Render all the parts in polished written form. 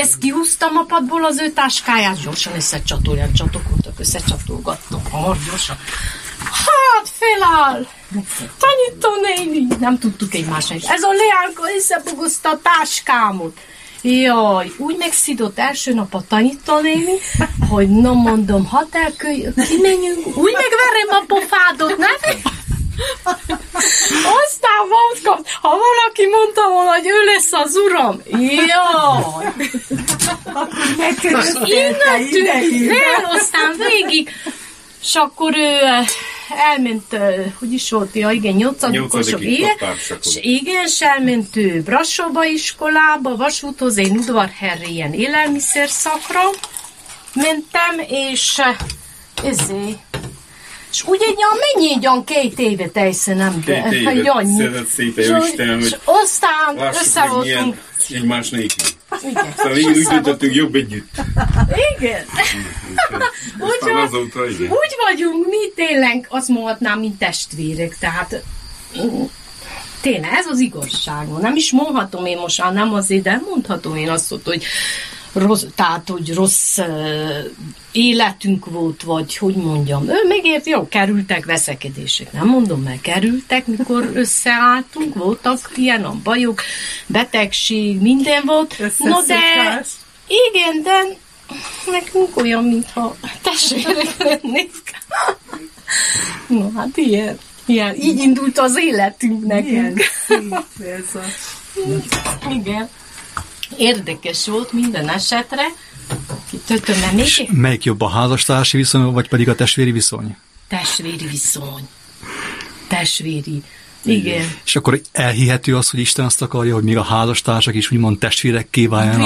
ezt kihúztam a padból az ő táskáját, gyorsan összecsatolgattam, hamar gyorsan. Hát, feláll! Tanító néni! Nem tudtuk egymásnak. Ez a Leánka összebogozta a táskámot. Jaj, úgy megszidott első nap a tanítónéni, hogy no mondom, kimenjünk, úgy megverem a pofádot, nem? Aztán mondtam, ha valaki mondta volna, hogy ő lesz az uram, jaj! Innen tűnt fel, aztán végig, és akkor ő elment, hogy is volt, ja igen, 8-osok, igen, és elment ő Brassóba iskolába, vasúthoz, én Udvarhelyre ilyen élelmiszer szakra mentem, és és úgy mennyi egy 2 éve teljesen nem, szedett szét a Jóisten, hogy aztán összevoltunk. Egymás nélkül. Szóval így úgy döntöttünk jobb együtt. Igen. Úgy vagyunk mi tényleg, azt mondhatnám, mint testvérek, tehát tényleg ez az igazság. Nem is mondhatom én most, nem azért, de mondhatom én azt, hogy rossz életünk volt, vagy hogy mondjam. Ő megért, jó, kerültek veszekedések. Nem mondom, mert kerültek, mikor összeálltunk, voltak ilyen a bajok, betegség, minden volt. No, de igen, de nekünk olyan, mintha testvérek lennék. No, hát ilyen. Így indult az életünk nekünk. Igen. Érdekes volt minden esetre. És melyik jobb, a házastársi viszony, vagy pedig a testvéri viszony? Testvéri. Igen. És akkor elhihető az, hogy Isten azt akarja, hogy még a házastársak is úgymond testvérekké váljanak?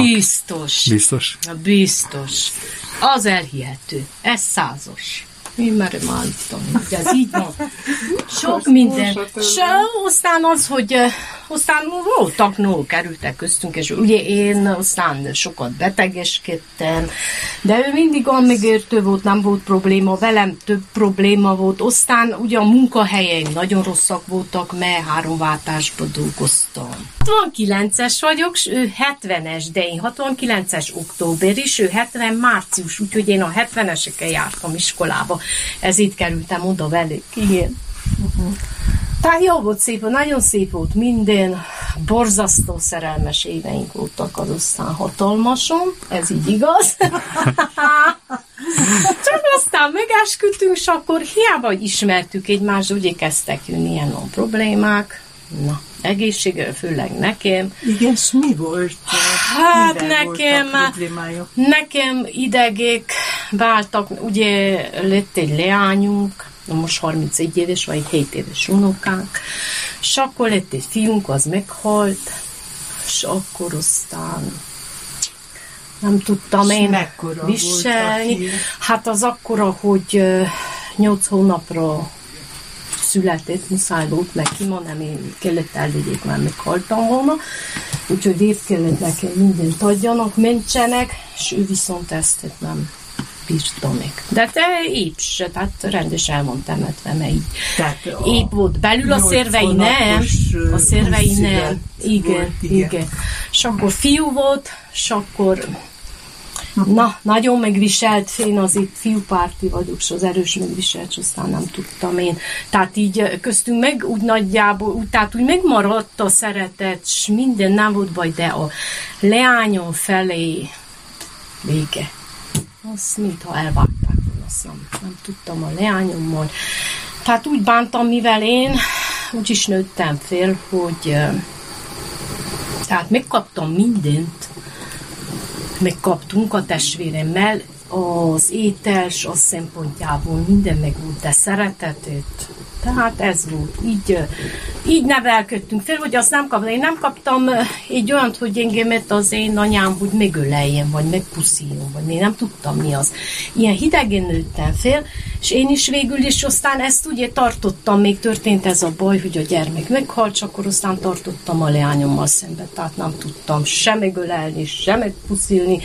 Biztos. Az elhihető. Ez 100-os. Én merem állítani, hogy ez így van. Sok minden. Aztán az, hogy aztán voltak, kerültek köztünk, és ugye én aztán sokat betegeskedtem, de ő mindig olyan megértő volt, nem volt probléma, velem több probléma volt. Aztán ugye a munkahelyeim nagyon rosszak voltak, mert 3 váltásban dolgoztam. 69-es vagyok, ő 70-es, de én 69-es október is, ő 70 március, úgyhogy én a 70-eseken jártam iskolába. Ezért kerültem oda velük. Igen. Tehát jó volt szép, nagyon szép volt minden, borzasztó szerelmes éveink voltak, az aztán hatalmason, ez így igaz. Csak aztán megesküdtünk, és akkor hiába, hogy ismertük egymást, ugye kezdtek jönni ilyen problémák. Na, egészségre, főleg nekem. Igen, és mi volt? Hát nekem idegek váltak, ugye lett egy leányunk, most 31 éves, vagy 7 éves unokánk, és akkor lett egy fiunk, az meghalt, és akkor aztán nem tudtam én viselni. Hát az akkora, hogy 8 hónapra született, muszáj volt neki, nem én kellett elvigyék, már meghaltam volna, úgyhogy épp kellett nekem mindent adjanak, mentsenek, és ő viszont ezt nem bírta meg. De te épp se, tehát rendes el van temetve, mert így épp volt belül a szervei, nem. A szervei nem. Igen. És akkor fiú volt, és akkor nagyon megviselt, én azért fiúpárti vagyok, és az erős megviselt, és aztán nem tudtam én. Tehát így köztünk meg úgy nagyjából, tehát úgy megmaradt a szeretet, és minden nem volt baj, de a leányom felé vége. Azt mintha elvágták, azt nem tudtam a leányommal. Tehát úgy bántam, mivel én úgy is nőttem fél, hogy tehát megkaptam mindent, megkaptunk a testvéremmel, az étels, az szempontjából minden meg volt, de szeretetét. Tehát ez volt. Így nevelkedtünk fel, hogy azt nem kaptam. Én nem kaptam egy olyant, hogy engemet az én anyám, hogy megöleljen, vagy megpuszíjon, vagy én nem tudtam mi az. Ilyen hidegen nőttem fel, és én is végül is aztán ezt ugye tartottam, még történt ez a baj, hogy a gyermek meghalt, akkor aztán tartottam a leányommal szemben, tehát nem tudtam sem megölelni, sem megpuszilni,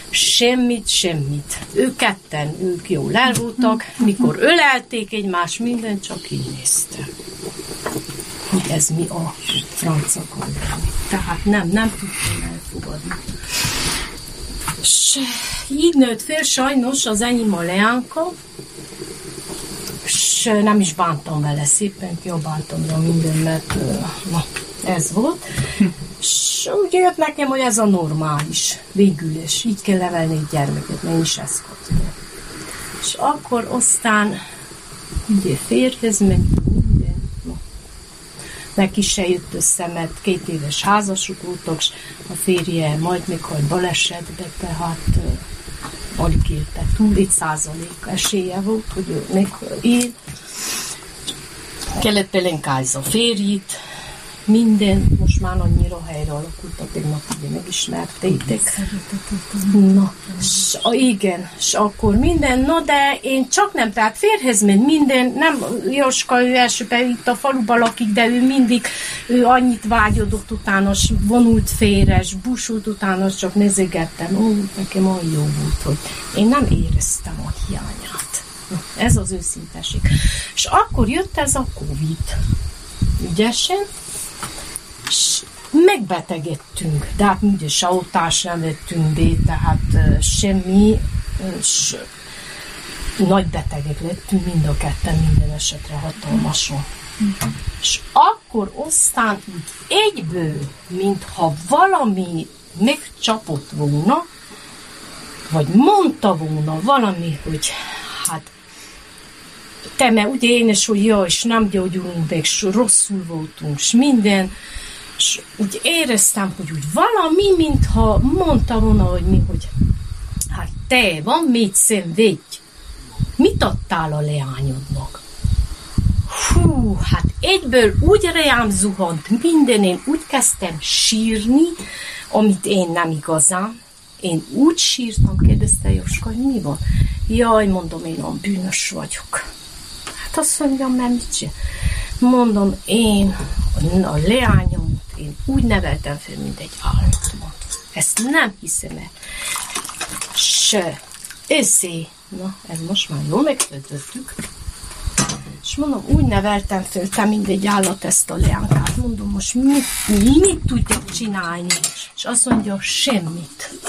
semmit. Ők ketten, ők jól el voltak, mikor ölelték egymást, minden csak így nézte. Hogy ez mi a franca gondolni. Tehát nem tudtam elfogadni. És így nőtt fél sajnos az enyém a Leánka, és nem is bántam vele, szépen kiabáltam rá minden, mert na, ez volt. És úgy jött nekem, hogy ez a normális, végül is, így kell nevelni egy gyermeket, mert én is ezt kaptam. És akkor aztán ugye férjhez ment minden, no. Neki se jött össze, mert 2 éves házasok voltak, és a férje majd meghalt balesetbe, tehát alig élte túl, 1% esélye volt, hogy ő él. Kellett pelenkázni a férjét, minden, most már annyira helyre alakult, a tegnap ugye megismertétek. Na, igen, és akkor minden, na de én csak nem, tehát férhez ment minden, nem, Jóska, ő elsőben itt a faluban lakik, de ő mindig, ő annyit vágyodott utános, vonult félres, busult utános, csak nézegettem, nekem olyan jó volt, hogy én nem éreztem a hiányát. Na, ez az őszinteség. És akkor jött ez a Covid. Ügyesen, és megbetegedtünk, de hát ugye se oltást nem vettünk be, tehát semmi, és nagy betegek lettünk mind a ketten, minden esetre hatalmason. És akkor aztán úgy egyből, mintha valami megcsapott volna, vagy mondta volna valami, hogy hát te, mert ugye én is, hogy jaj, és nem gyógyulunk meg, és rosszul voltunk, és minden, és úgy éreztem, hogy úgy valami, mintha mondta volna, hogy mi, hogy hát te, van mit szenvedj, mit adtál a leányodnak? Hú, hát egyből úgy rám zuhant minden, én úgy kezdtem sírni, amit én nem igazán. Én úgy sírtam, kérdezte Jóska, hogy mi van? Jaj, mondom, én olyan bűnös vagyok. Hát azt mondjam, mert mit csinál? Mondom, én a leányom, én úgy neveltem fel, mint egy állat, mondom. Ezt nem hiszem el. Se, na, ez most már jól megtöltöttük. És mondom, úgy neveltem fel, te mint egy állat ezt a leánkát. Mondom, most mit tudjak csinálni? És azt mondja, semmit.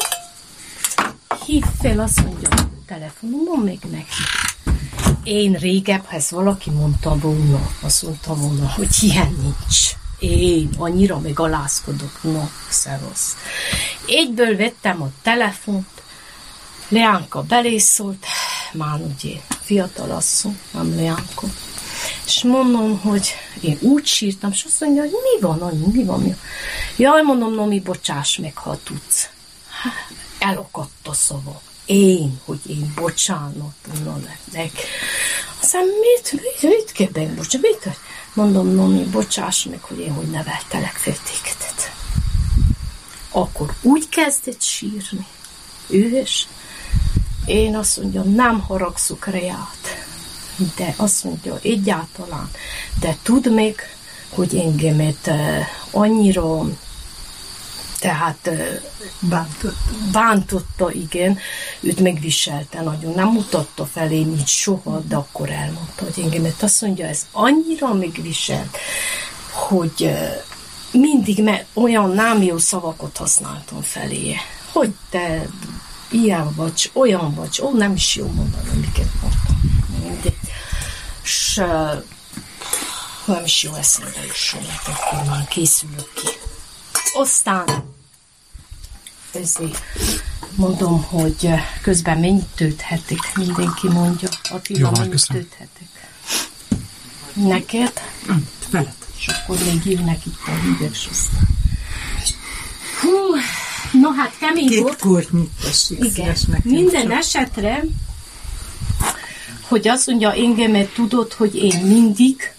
Hív fel, azt mondja, telefonomon még neki. Én régebb, ha ezt valaki mondta volna, azt mondta volna, hogy ilyen nincs. Én annyira megalázkodok, no, szevasz. Egyből vettem a telefont, Leánka belészólt, már ugye fiatal asszony, nem Leánka. És mondom, hogy én úgy sírtam, és azt mondja, hogy mi van, annyi, mi van? Jaj, mondom, Nomi, bocsáss meg, ha tudsz. Elakadt a szava. Hogy én bocsánat, nektek. Aztán mit kérdem, bocsánat, mondom, Nomi, bocsáss meg, hogy én hogy neveltelek fel tégedet. Akkor úgy kezdett sírni. Ő is. Én azt mondjam, nem haragszok reát, de azt mondja, egyáltalán. De tudd meg, hogy engemet annyira, tehát bántotta, igen, őt megviselte nagyon, nem mutatta felé így soha, de akkor elmondta, hogy engemet azt mondja, ez annyira megviselt, hogy mindig olyan nem jó szavakat használtam feléje, hogy te ilyen vagy, olyan vagy, nem is jó mondani, amiket mondtam. És nem is jó eszembe jussolat, akkor már készülök ki. Aztán ezért mondom, hogy közben mennyit tölthetik, mindenki mondja. Attila, mennyit tölthetik? Neked? Veled. És akkor még jönnek itt a hívek, és aztán. Hú, no hát kemény volt. 2 kortnyit tessék. Igen, minden esetre, hogy azt mondja, engemet tudod, hogy én mindig,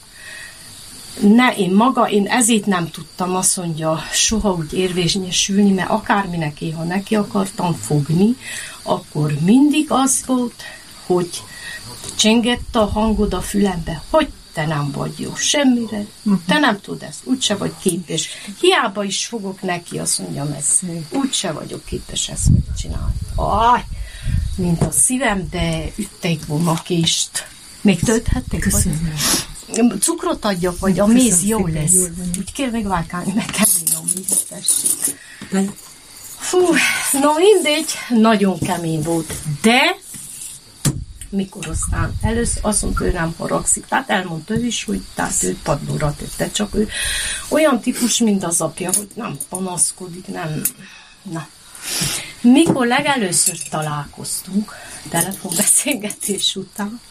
én ezért nem tudtam, azt mondja, soha úgy érvényesülni, mert akárminek én, ha neki akartam fogni, akkor mindig az volt, hogy csengett a hangod a fülembe, hogy te nem vagy jó semmire, te nem tudod ezt, úgyse vagy képes. Hiába is fogok neki, azt mondjam, úgyse vagyok képes ezt megcsinálni. Mint a szívembe ütték volna kést. Még tölthették? Köszönöm. Cukrot adjak, vagy a méz jó lesz. Úgy kell megválkálni nekem, a méz, tessék. Fú, no mindegy, nagyon kemény volt, de mikor aztán először azt mondta, ő nem haragszik, tehát elmondta ő is, hogy tehát ő padlóra tette, csak ő olyan típus, mint az apja, hogy nem panaszkodik, nem, na. Mikor legelőször találkoztunk, telefonbeszélgetés után,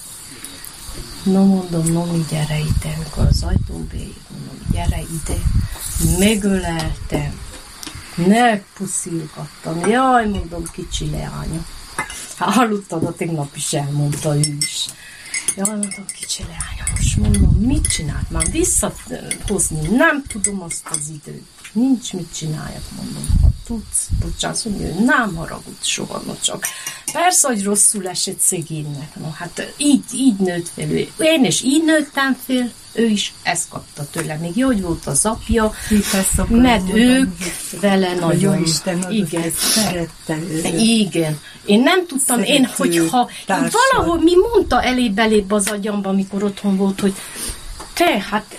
mi gyere ide, amikor az ajtón beírt, gyere ide, megöleltem, megpuszilgattam, jaj, mondom, kicsi leánya. Hát hallottad, a tegnap is elmondta ő is. Jaj, mondom, kicsi leánya, most mondom, mit csinált? Már visszahozni, nem tudom azt az időt. Nincs mit csináljak, mondom, ha tudsz, bocsánat, mondja, hogy nem haragudj soha, no csak. Persze, hogy rosszul esett szegénynek, no hát így nőtt fel ő. Én is így nőttem fel, ő is ezt kapta tőle. Még jó, hogy volt az apja, mert ők vele nagyon... Isten, igen, szerette őt. Igen. Én nem tudtam, hogyha valahol mi mondta elébb az agyamba, amikor otthon volt, hogy te, hát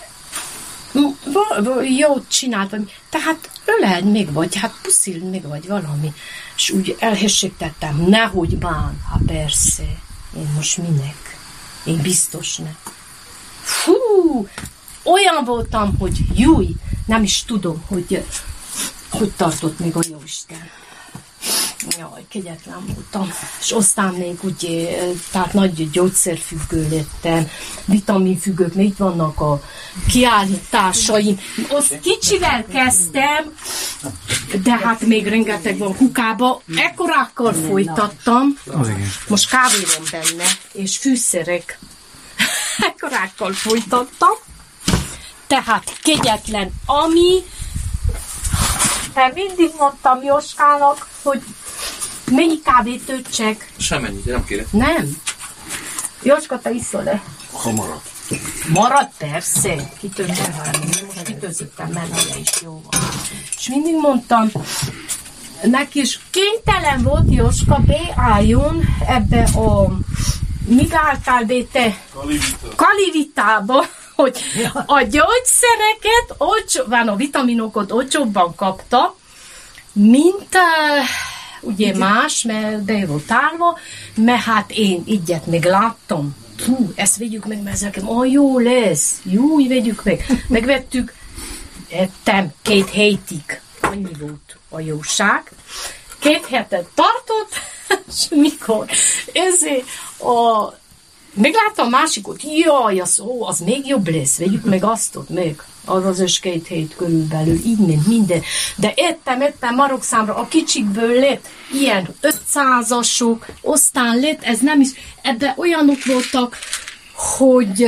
jót csináltam, tehát öleld még vagy, hát puszild még vagy valami. És úgy elhességtettem, nehogy bán, hát persze, én most minek? Én biztos ne. Fú, olyan voltam, hogy júj, nem is tudom, hogy tartott még a Jóisten. Jaj, kegyetlen voltam. És aztán még úgy, tehát nagy gyógyszerfüggő lettem, vitaminfüggők, még itt vannak a kiállításaim. Azt kicsivel kezdtem, de hát még rengeteg van kukába. Ekkorákkal folytattam. Most kávé van benne, és fűszerek. Ekkorákkal folytattam. Tehát kegyetlen, ami... Hát mindig mondtam Jóskának, hogy mennyi kávét ötcsek. Semmennyit, nem kérek. Nem. Jóska, te iszol-e? Ha marad. Marad, persze. Kitöltöttem valami. Most kitöltöttem, mert is jó van. És mindig mondtam, neki is kénytelen volt Jóska, beálljon ebbe a... Mit álltál be te? Kalivitába. Hogy a gyógyszereket, a vitaminokat olcsóbban kapta, mint ugye más, mert be volt állva, mert hát én igyet még láttam. Ezt vegyük meg, mert nekem, jó lesz, jó, vegyük meg. Megvettük, ettem 2 hétig, annyi volt a jóság. 2 hetet tartott, és mikor ezért megláttam a másikot, jaj, az még jobb lesz, vegyük meg azt meg. Az is 2 hét körülbelül, így ment minden. De ettem marokszámra, a kicsikből lett ilyen 500-asok, aztán lett, ez nem is, ebben olyanok voltak, hogy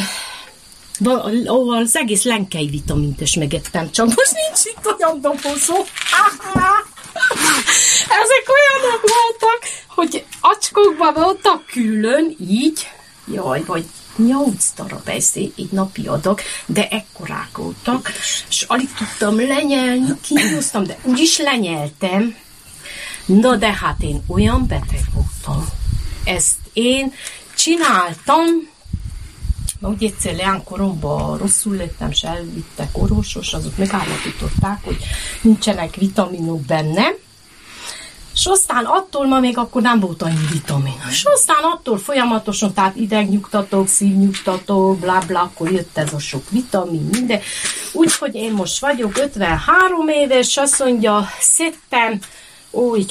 az egész lenkei vitamint is megettem, csak most nincs itt olyan dobozó. Ezek olyanok voltak, hogy acskókban voltak külön, így, jaj, vagy 8 darab így napi adag, de ekkorák voltak, és alig tudtam lenyelni, kihúztam, de úgyis lenyeltem. Na de hát én olyan beteg voltam. Ezt én csináltam, úgy egyszer leánkoromban rosszul lettem, és elvittek orvosos, azok megállapították, hogy nincsenek vitaminok benne, és aztán attól ma még akkor nem volt annyi vitamin. És aztán attól folyamatosan, tehát idegnyugtatók, szívnyugtatók, blá, akkor jött ez a sok vitamin, minden. Úgyhogy én most vagyok 53 éves, azt mondja, szedtem, így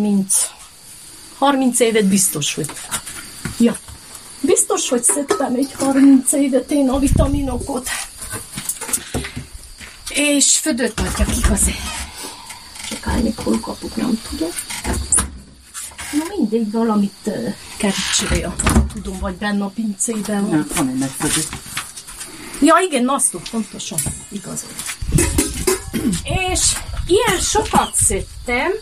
30 évet biztos, hogy... Ja, biztos, hogy szedtem egy 30 évet én a vitaminokat. És födött adjak igazán. Csak állni, hol kapok, nem tudom. Na mindegy, valamit kerítsél, tudom, vagy benne a pincében van. Van egy megfödő. Ja, igen, nasztok, pontosan, igazad. És ilyen sokat szedtem,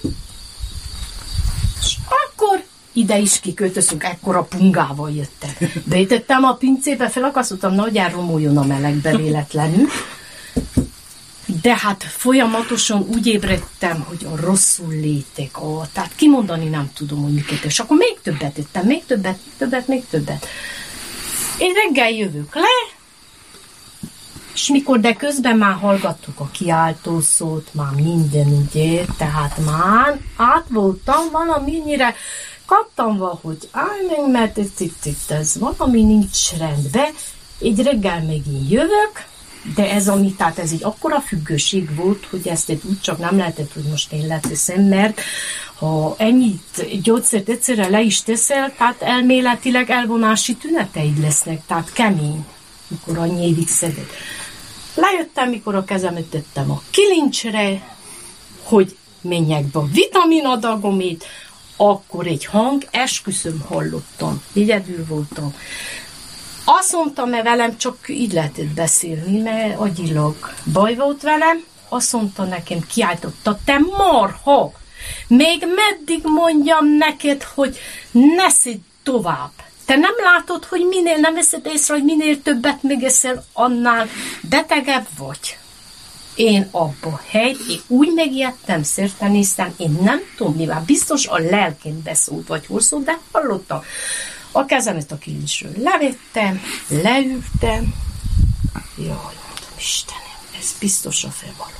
és akkor ide is kiköltözünk, ekkora pungával jöttem. Beítettem a pincébe, felakasztottam, nagy elromoljon a melegbe véletlenül. De hát folyamatosan úgy ébredtem, hogy a rosszul létek, tehát kimondani nem tudom, hogy miket. És akkor még többet ettem, még többet. Én reggel jövök le, És mikor, de közben már hallgattuk a kiáltószót, már minden, ugye, tehát már át voltam valamennyire kattanva, hogy állj meg, mert ez valami nincs rendben, egy reggel megint jövök, de ez tehát ez egy akkora függőség volt, hogy ezt úgy csak nem lehetett, hogy most én leteszem, mert ha ennyit gyógyszert egyszerre le is teszel, tehát elméletileg elvonási tüneteid lesznek, tehát kemény, mikor annyi évig szedett. Lejöttem, mikor a kezemet tettem a kilincsre, hogy menjek be a vitaminadagomét, akkor egy hang, esküszöm hallottam, egyedül voltam. Azt mondtam, mert velem csak így lehetett beszélni, mert agyilag baj volt velem, azt mondta nekem, kiáltotta, te marha, még meddig mondjam neked, hogy ne szedd tovább. Te nem látod, hogy nem veszed észre, hogy minél többet megeszel, annál betegebb vagy. Én abba helyt, én úgy megijedtem, szerte néztem, én nem tudom, mivel biztos a lelkén beszólt, vagy hol szólt, de hallottam. A kezemet a kilincsről levettem, leültem. Jaj, mondom, Istenem, ez biztos a felvaló.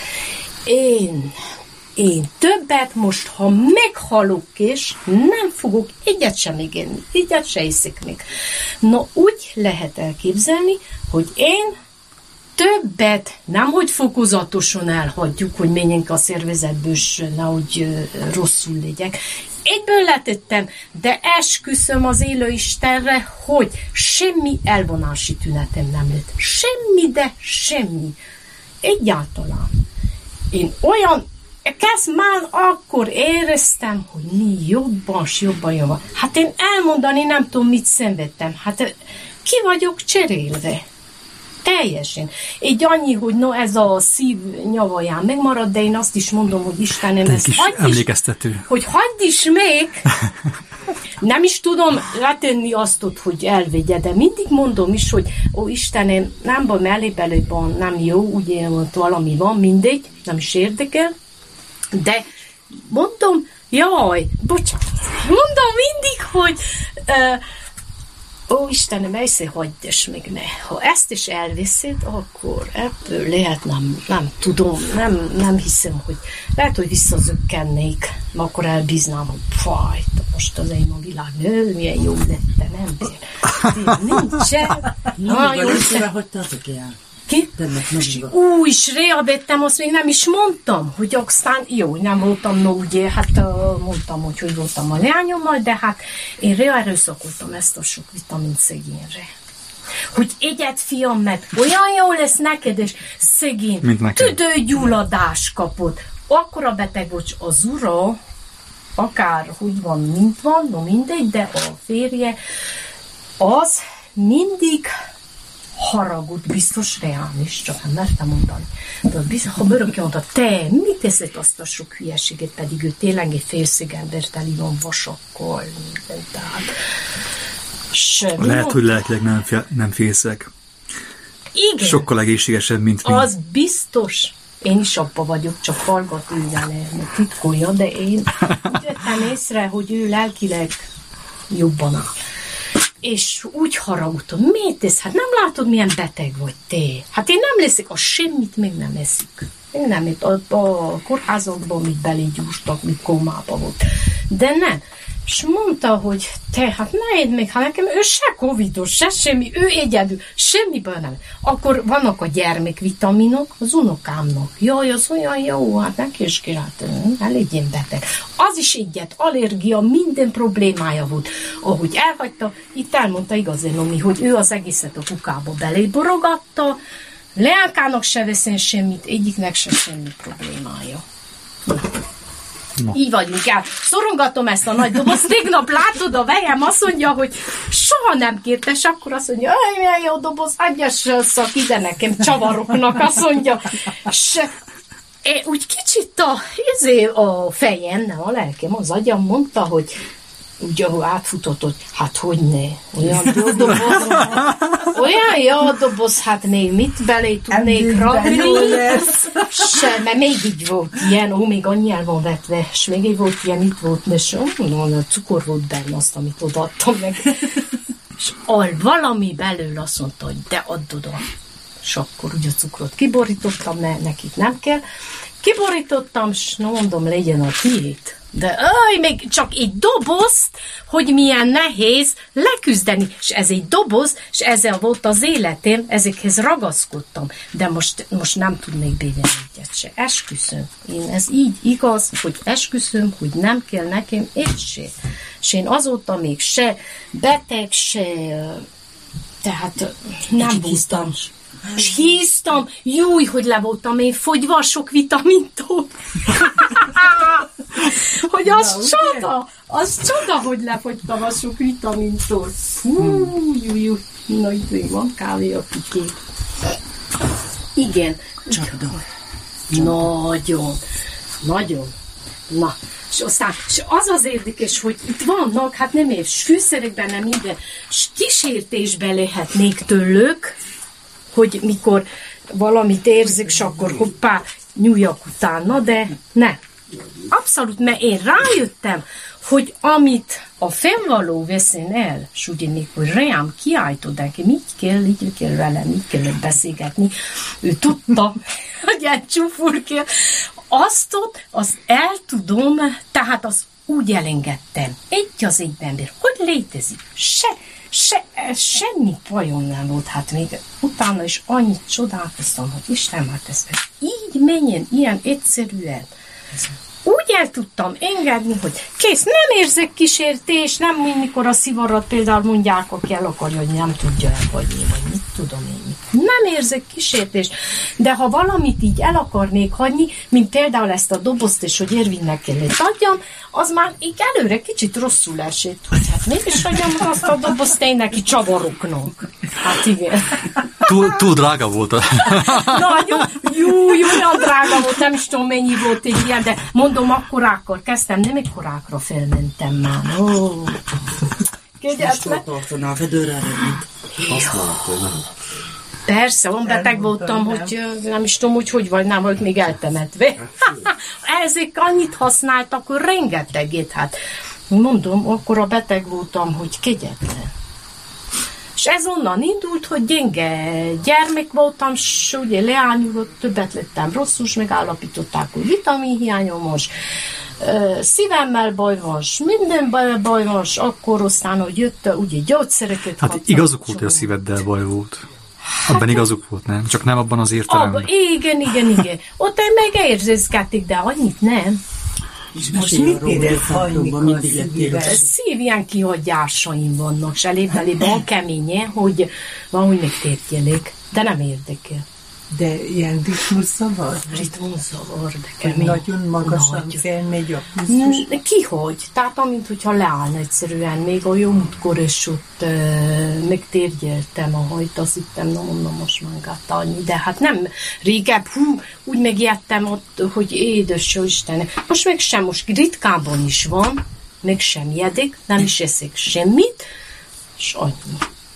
Én többet most, ha meghalok, és nem fogok egyet sem még enni, egyet se iszik még. Na, úgy lehet elképzelni, hogy én többet, nem hogy fokozatosan elhagyjuk, hogy menjünk a szervezetből, és nehogy rosszul legyek. Egyből letettem, de esküszöm az élő Istenre, hogy semmi elvonási tünetem nem lett. Semmi, de semmi. Egyáltalán. Én olyan, már akkor éreztem, hogy mi jobban. Hát én elmondani nem tudom, mit szenvedtem. Hát ki vagyok cserélve. Teljesen. Így annyi, hogy no, ez a szív nyavaján megmarad, de én azt is mondom, hogy Istenem, ez hagyd is még. Nem is tudom letenni azt ott, hogy elvegye, de mindig mondom is, hogy ó, Istenem, nem baj, mellé-belőban nem jó, ugye ott valami van, mindegy, nem is érdekel, de mondom, jaj, bocsánat, mondom mindig, hogy ó, Istenem, egyszer hagyd és még ne. Ha ezt is elviszed, akkor ebből lehet, nem tudom, nem hiszem, hogy lehet, hogy visszazökkennék, akkor elbíznám, hogy faj, most az én a világ, milyen jó lettem ember. Nincsen. Jó lettem, hogy tartok el. Ki? És rehabettem, azt még nem is mondtam, hogy aztán, jó, nem voltam, no ugye, hát mondtam, hogy voltam a leányommal, de hát én reerőszakoltam ezt a sok vitamint szegényre. Hogy egyet, fiam, mert olyan jó lesz neked, és szegény tüdőgyulladás kapott. Akkora beteg volt az ura, akár hogy van, mint van, no mindegy, de a férje, az mindig haragud, biztos reális, csak nem mertem mondani. De biztos, ha örökké mondta, te mit teszed azt a sok hülyeséget, pedig ő tényleg egy félszeg ember teli van vasakkal, minden, tehát. Lehet, hogy lelkileg nem félszeg. Igen. Sokkal egészségesebb, mint mi. Az biztos. Én is abba vagyok, csak hallgat ő vele, titkolja, de én úgy vettem észre, hogy ő lelkileg jobban áll. És úgy haragudtam, miért tesz? Hát nem látod, milyen beteg vagy te? Hát én nem leszek, a semmit még nem eszik. Még nem, itt a kórházakban, mit belégyúztak, mit kómába volt. De nem. És mondta, hogy te, hát ne edd meg, hát nekem ő se covidos, se semmi, ő egyedül, semmiből nem. Akkor vannak a gyermekvitaminok az unokámnak. Jaj, az olyan jó, hát neki is királtam, ne legyen beteg. Az is egyet, allergia, minden problémája volt. Ahogy elhagyta, itt elmondta igazán, Nomi, hogy ő az egészet a kukába beléborogatta, leánkának se veszen semmit, egyiknek se semmi problémája. No. Így vagyunk el. Szorongatom ezt a nagy dobozt, tegnap látod a vejem, azt mondja, hogy soha nem kértes, akkor azt mondja, milyen jó doboz, adjas szak ide nekem csavaroknak, azt mondja. És úgy kicsit a fejem, nem a lelkem, az agyam mondta, hogy úgy, ahol átfutott, hogy hát hogyne, olyan jó doboz, olyan jó doboz, hát még mit belé tudnék rakni, sem, mert még így volt ilyen, még annyi el van vetve, és még így volt ilyen, itt volt, és cukor volt benne azt, amit odaadtam meg. És valami belül azt mondta, hogy de add oda. és akkor ugye a cukrot kiborítottam, mert nekik nem kell. Kiborítottam, és mondom, legyen a tiét. De még csak egy dobozt, hogy milyen nehéz leküzdeni. És ez egy doboz, és ezzel volt az életem, ezekhez ragaszkodtam. De most nem tudnék bévenni egyet se. Esküszöm. Én ez így igaz, hogy esküszöm, hogy nem kell nekem egy se. És én azóta még se beteg, se... Tehát nem voltam. És híztam, júj, hogy le voltam én fogyva sok vitamintól. Hogy az csoda, hogy lefogytam a sok vitamintól. Júj, na itt van kávé a pikét. Igen. Csapda. Nagyon. Na, és aztán és az érdekes, hogy itt vannak, hát nem és fűszerekben nem minden, és kísértésben lehetnék tőlük, hogy mikor valamit érzik, és akkor hoppá, nyúljak utána, de ne. Abszolút, mert én rájöttem, hogy amit a fennvaló veszén el, és ugye mikor rám kiállított neki, így kell vele, így kell beszélgetni, ő tudta, hogy egy csúfur kell, azt el tudom, tehát azt úgy elengedtem. Egy az egyben bír. Hogy létezik? Semmi bajom nem volt, hát még utána is annyit csodálkoztam, hogy Isten, hát ez így menjen, ilyen egyszerűen. Úgy el tudtam engedni, hogy kész, nem érzek kísértés, nem mikor a szivarat például mondják, aki el akarja, hogy nem tudja elhagyni, vagy mit tudom én. Nem érzek kísértést, de ha valamit így el akarnék hagyni, mint például ezt a dobozt, és hogy Érvinnek kellett adjam, az már így előre kicsit rosszul esett, hogy hát mégis adjam azt a dobozt én neki csavaroknak. Hát igen. Túl drága volt. Nagyon, olyan drága volt, nem is tudom mennyi volt egy ilyen, de mondom, akkorákkal kezdtem, nem ekkorákra felmentem már. Kegyetlen. A vedőre mint Persze, olyan beteg voltam, hogy nem is tudom, hogy vagy nem vagyok még eltemetve. Ezek annyit használtak, hogy rengeteget, hát. Mondom, akkor a beteg voltam, hogy kegyetlen. És ez onnan indult, hogy gyenge gyermek voltam, és ugye leányulott, többet lettem rosszul, és megállapították, hogy vitaminhiányomos, szívemmel baj van, minden baj van, és akkor aztán, hogy jött, ugye gyógyszereket kaptam. Hát igazuk volt, hogy a szíveddel baj volt. Abban igazuk volt, nem? Csak nem abban az értelemben. Igen. Ott megérzézgetik, de annyit nem. És most mit érezhetőben szív ilyen kihagyásaim vannak, és elébb van keménye, hogy van, hogy megtértjelik, de nem érdekel. De ilyen ritmuszavar? Ritmuszavar, de kemény. Nagyon magasan felmegy a pulzus? Kihogy. Tehát amint, hogyha leállna egyszerűen, még a jó múltkor is ott megtérgyeltem a hajt, azt hittem, mondom, most mangát annyi, de hát nem régebb, úgy megijedtem ott, hogy édes jó Isten. Most meg sem, most ritkában is van, meg sem jedik, nem is eszek semmit, és annyi.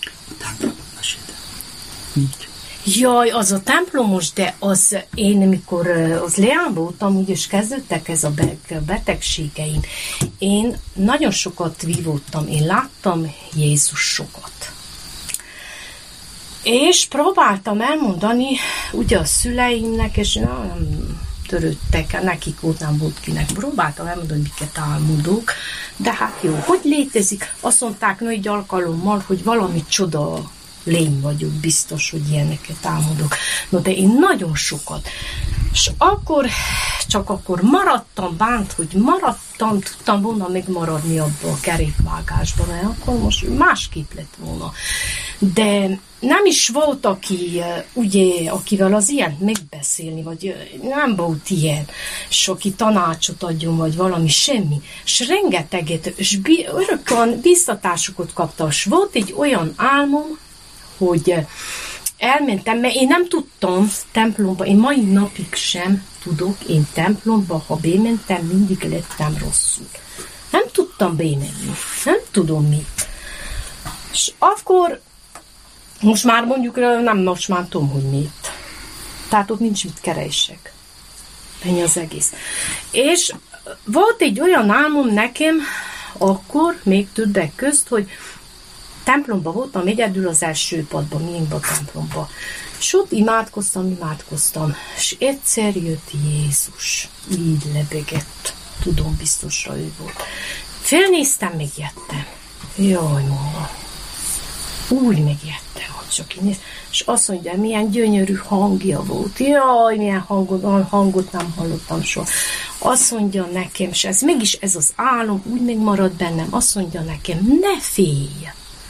Így. Jaj, az a templomos, de az én, mikor az leány voltam, úgy is kezdődtek ez a betegségeim. Én nagyon sokat vívódtam, én láttam Jézus sokat. És próbáltam elmondani ugye a szüleimnek, és nem törődtek, nekik ott nem volt kinek. Próbáltam elmondani, miket álmodok, de hát jó, hogy létezik? Azt mondták nagy alkalommal, hogy valami csoda lény vagyok, biztos, hogy ilyeneket álmodok. No, de én nagyon sokat. És akkor maradtam bánt, hogy tudtam volna megmaradni abba a kerékvágásban, mert akkor most másképp lett volna. De nem is volt, ugye, akivel az ilyent megbeszélni, vagy nem volt ilyen, és aki tanácsot adjon, vagy valami, semmi. És rengeteget, és örökön biztatásokat kaptam. És volt egy olyan álmom, hogy elmentem, mert én nem tudtam templomba, én mai napig sem tudok, én templomba, ha bementem, mindig lettem rosszul. Nem tudtam bemenni, nem tudom mit. És akkor, most már mondjuk, most már tudom, hogy mit. Tehát ott nincs mit keresek. Ennyi az egész. És volt egy olyan álmom nekem, akkor, még többek közt, hogy templomba voltam egyedül az első padban, miénkben a templomba. És ott imádkoztam, és egyszer jött Jézus, így lebegett, tudom, biztosra ő volt. Félnéztem, megjettem. Jaj, mondom. Úgy megjettem, hogy csak én. És azt mondja, milyen gyönyörű hangja volt. Jaj, milyen hangot nem hallottam soha. Azt mondja nekem, és ez mégis ez az álom úgy megmarad bennem, azt mondja nekem, ne félj.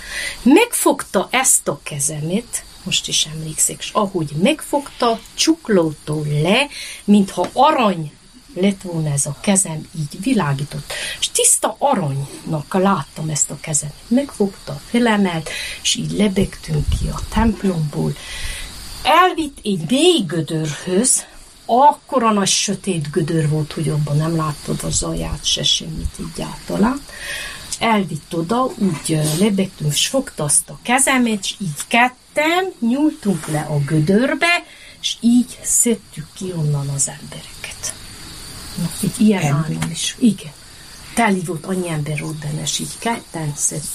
Megfogta ezt a kezemet, most is emlékszek, és ahogy megfogta, csuklótól le, mintha arany lett volna ez a kezem, így világított. És tiszta aranynak láttam ezt a kezem. Megfogta, felemelt, és így lebegtünk ki a templomból. Elvitt egy mély gödörhöz, akkora nagy sötét gödör volt, hogy abban nem láttad a zaját, se semmit így általán. Elvitt oda, úgy lebegtünk, és fogta azt a kezemet, és így ketten nyúltunk le a gödörbe, és így szedtük ki onnan az embereket. Na, így ilyen álom is. Igen. Teli volt, annyi ember volt benne, és így ketten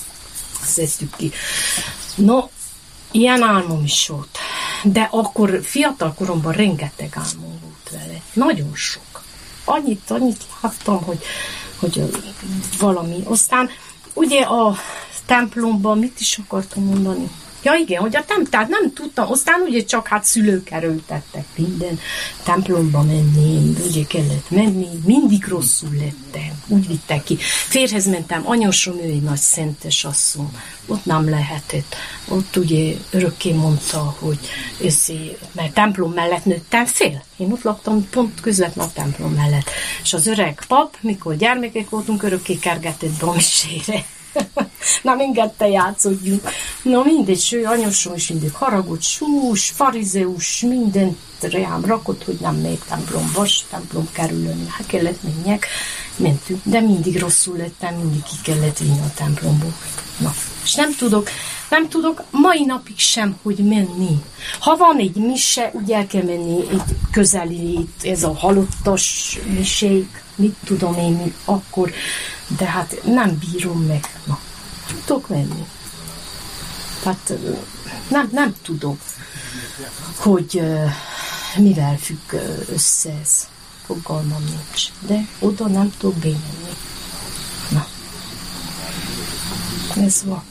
szedtük ki. No, ilyen álmom is volt. De akkor fiatal koromban rengeteg álmom volt vele. Nagyon sok. Annyit láttam, hogy valami. Aztán ugye a templomban mit is akartam mondani? Ja igen, hogy tehát nem tudtam, aztán ugye csak hát szülők erőltettek minden templomba menni, ugye kellett menni, mindig rosszul lettem, úgy vittek ki. Férhez mentem, anyósom, ő egy nagy szentes asszony, ott nem lehetett, ott ugye örökké mondta, hogy mert templom mellett nőttem fél. Én ott laktam pont közvetlen a templom mellett. És az öreg pap, mikor gyermekek voltunk, örökké kergetett be a misére. Nem engedte játszódjunk. Na mindegy, ő anyósom is mindig haragott, sús, farizeus, mindent rám rakott, hogy nem még templomba, templom kerülön. Hát kellett menjek, mentünk, de mindig rosszul lettem, mindig ki kellett vinni a templomból. Na, és nem tudok mai napig sem, hogy menni. Ha van egy mise, úgy el kell menni egy közeli, ez a halottas misék, mit tudom én, akkor, de hát nem bírom meg. Na, tudok menni. Tehát nem tudom, hogy mivel függ össze ez. Fogalmam nincs. De oda nem tudok bemenni. Na. Ez van.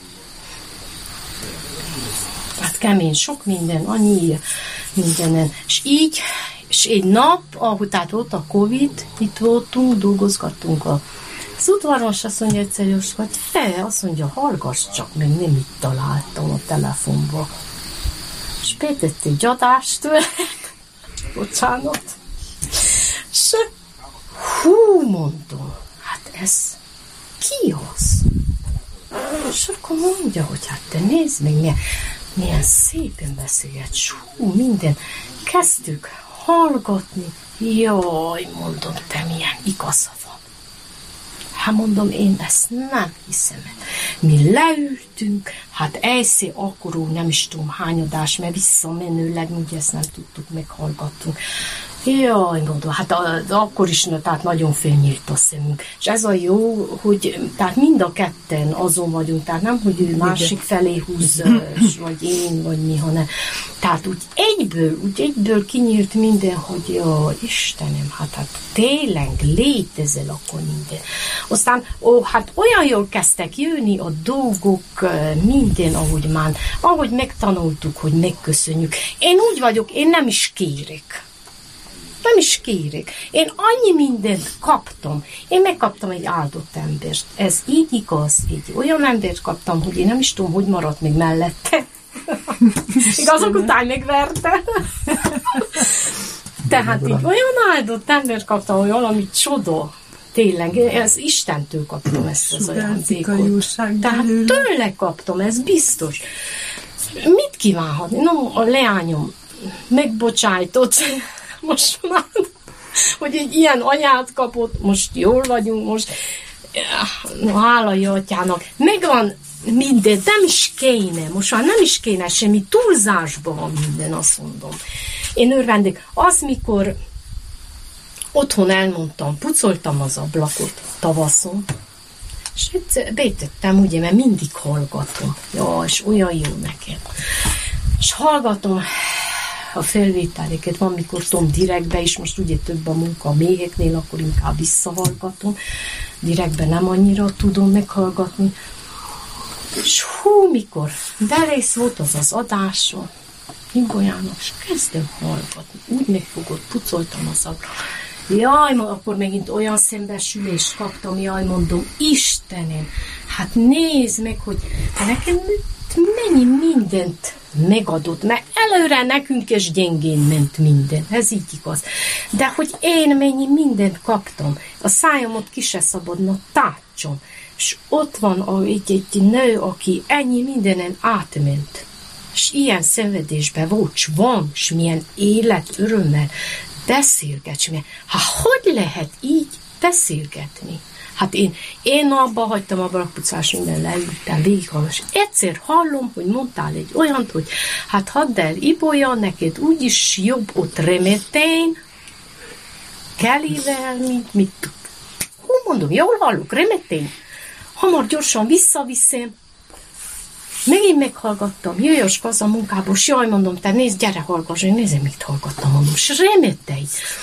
Hát kemény, sok minden, annyi mindenen. És így, és egy nap, ahogy tehát volt a Covid, itt voltunk, dolgozgattunk az udvaron, és azt mondja egyszer, hogy azt mondja, hallgass csak, meg nem itt találtam a telefonba. És betett egy adást tőle, bocsánat, és mondom, hát ez ki az? És akkor mondja, hogy hát te nézd meg, milyen szépen beszélget, minden. Kezdtük hallgatni, jaj, mondom, te milyen igaza van. Hát mondom, én ezt nem hiszem el. Mi leültünk, hát egyszer akkorú, nem is tudom hányadás, mert visszamenőleg, ugye ezt nem tudtuk, meghallgattunk. Jaj, mondom, hát akkor is, tehát nagyon félnyílt a szemünk. És ez a jó, hogy tehát mind a ketten azon vagyunk, tehát nem, hogy ő másik felé húz, vagy én, vagy mi, hanem tehát úgy egyből kinyílt minden, hogy jaj, Istenem, hát tényleg létezel akkor minden. Aztán, hát olyan jól kezdtek jönni a dolgok, minden, ahogy megtanultuk, hogy megköszönjük. Én úgy vagyok, én nem is kérek. Nem is kérek. Én annyi mindent kaptam. Én megkaptam egy áldott embert. Ez így igaz. Egy olyan embert kaptam, hogy én nem is tudom, hogy maradt még mellette. Igazok után megverte. Tehát így olyan áldott embert kaptam, hogy valami csoda. Tényleg, ez Istentől kaptam ezt az ajándékot. Tehát tőle kaptam, ez biztos. Mit kívánhatni? No, a leányom megbocsájtott, most már, hogy egy ilyen anyát kapott, most jól vagyunk, most hála atyának, megvan minden, nem is kéne, most már nem is kéne semmi, túlzásban van minden, azt mondom. Én örvendek, az mikor otthon elmondtam, pucoltam az ablakot tavaszon, És egyszer betettem, ugye, mert mindig hallgatom. Ja, és olyan jó nekem. És hallgatom a felvételeket, van, mikor tom direktbe is, most ugye több a munka a méheknél, akkor inkább visszahallgatom. Direktbe nem annyira tudom meghallgatni. És mikor berész volt az adáson, Imbolyanak, és kezdem hallgatni. Úgy megfogott, pucoltam az ablakot. Jaj, akkor megint olyan szembesülést kaptam, jaj, mondom, Istenem, hát nézd meg, hogy nekem mennyi mindent megadott, mert előre nekünk is gyengén ment minden, ez így igaz. De hogy én mennyi mindent kaptam, a szájamot ki se szabadna tátson, és ott van egy nő, aki ennyi mindenen átment, és ilyen szenvedésben volt, és van, és milyen élet, örömmel beszélgetni. Hát hogy lehet így beszélgetni? Hát én abba hagytam a brakpucás, minden leültem, végighallgass. Egyszer hallom, hogy mondtál egy olyant, hogy hát hadd el, Ibolya, neked úgyis jobb ott Remetén, Kellyvel, mint hú, mondom, jól hallok, Remetén. Hamar gyorsan visszaviszem. Megint meghallgattam, jöjjös haza a munkából, és jaj, mondom, te nézd, gyere, hallgass, én nézem, mit hallgattam, mondom, és Remetén.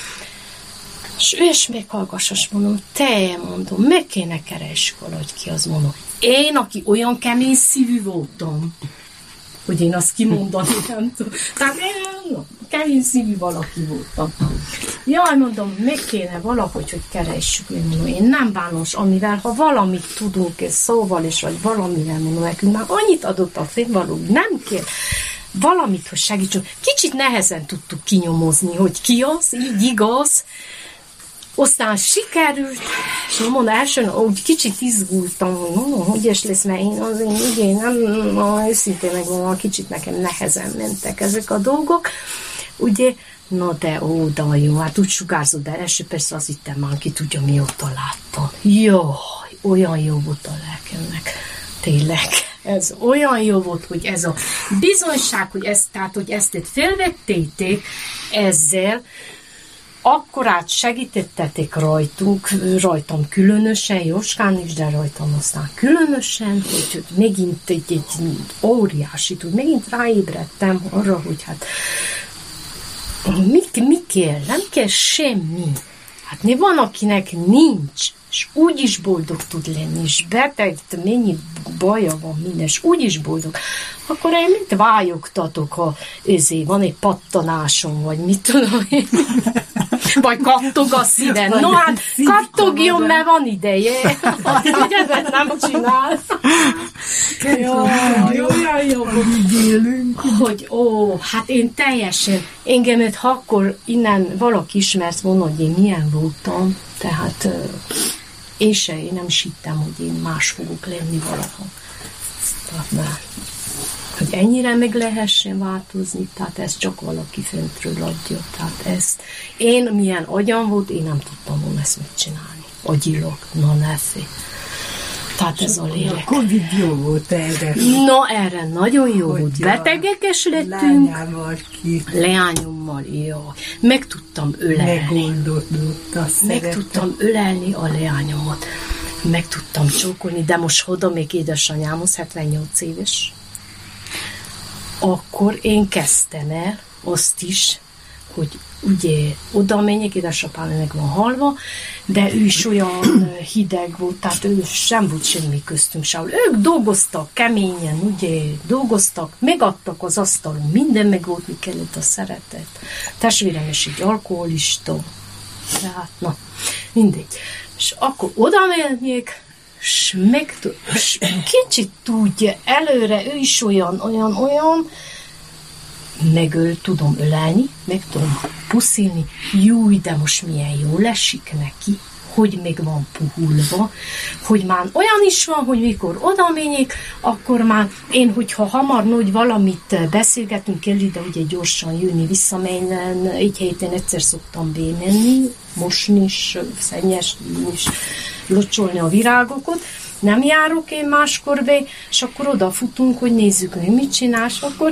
És ő is meghallgass, és mondom, te, mondom, meg kéne keresni valahogy ki, az mondom. Én, aki olyan kemény szívű voltam, hogy én azt kimondani nem tudom. Tehát én kemény szívű valaki voltam. Jaj, mondom, meg kéne valahogy, hogy keressük. Mondom, én nem bános, amivel, ha valamit tudunk, ez szóval is, vagy valamivel, mondom, nekünk már annyit adott a fényvaló, nem kell valamit, hogy segítsünk. Kicsit nehezen tudtuk kinyomozni, hogy ki az, így igaz. Aztán sikerült, és mondom, elsőn úgy kicsit izgultam, hogy mondom, hogy is lesz, mert én azért ugye nem, őszintén megmondom, kicsit nekem nehezen mentek ezek a dolgok, ugye, na de oda jó, hát úgy sugárzott, de első persze azt hittem már, ki tudja, mióta láttam. Jaj, olyan jó volt a lelkemnek, tényleg. Ez olyan jó volt, hogy ez a bizonyság, hogy ezt, tehát, hogy ezt felvettétek ezzel, akkorát segítettetek rajtam különösen, Jóskán is, de rajtam aztán különösen, hogy megint egy óriási, hogy megint ráébredtem arra, hogy hát mi kell? Nem kell semmi. Hát van, akinek nincs, és úgy is boldog tud lenni, és beteg, mennyi baja van minden, és úgy is boldog. Akkor én mit vályogtatok, ha van egy pattanásom, vagy mit tudom én. Vagy kattog a szívem. No hát, kattogjon, mert van ideje. Hogy ebben nem csinál. Jó, hogy hát én teljesen, engemet, ha akkor innen valaki ismert volna, hogy én milyen voltam, tehát én nem is hittem, hogy én más fogok lenni valaha. Tehát hogy ennyire meg lehessen változni, tehát ezt csak valaki fentről adja. Tehát ezt, én milyen agyam volt, én nem tudtam volna ezt megcsinálni. Agyilag, na ne félj. Tehát ez a lélek. A Covid jó volt erre. Na, erre nagyon jó hogy volt. Betegekes lettünk. Leányommal, jó. Meg tudtam ölelni. Meg tudtam ölelni a leányomat. Meg tudtam csókolni, de most oda még édesanyámhoz, 78 éves. Akkor én kezdtem el azt is, hogy ugye oda menjek, édesapám meg van halva, de ő is olyan hideg volt, tehát ő sem volt semmi köztünk sehol. Ők dolgoztak keményen, ugye dolgoztak, megadtak az asztalon, minden meg volt, mi kellett a szeretet. Testvérem is egy alkoholista, tehát na, mindegy. És akkor oda menjek, és kicsit tudja előre, ő is olyan, tudom ölelni, meg tudom puszilni, júj, de most milyen jól esik neki, hogy még van puhulva, hogy már olyan is van, hogy mikor oda menjek, akkor már én, hogyha hamar nagy valamit beszélgetünk kell ide, ugye gyorsan jönni, visszamenni, egy héten egyszer szoktam bemenni, mosni is, szennyesni is, locsolni a virágokat, nem járok én máskor be, és akkor odafutunk, hogy nézzük, hogy mit csinálsz, akkor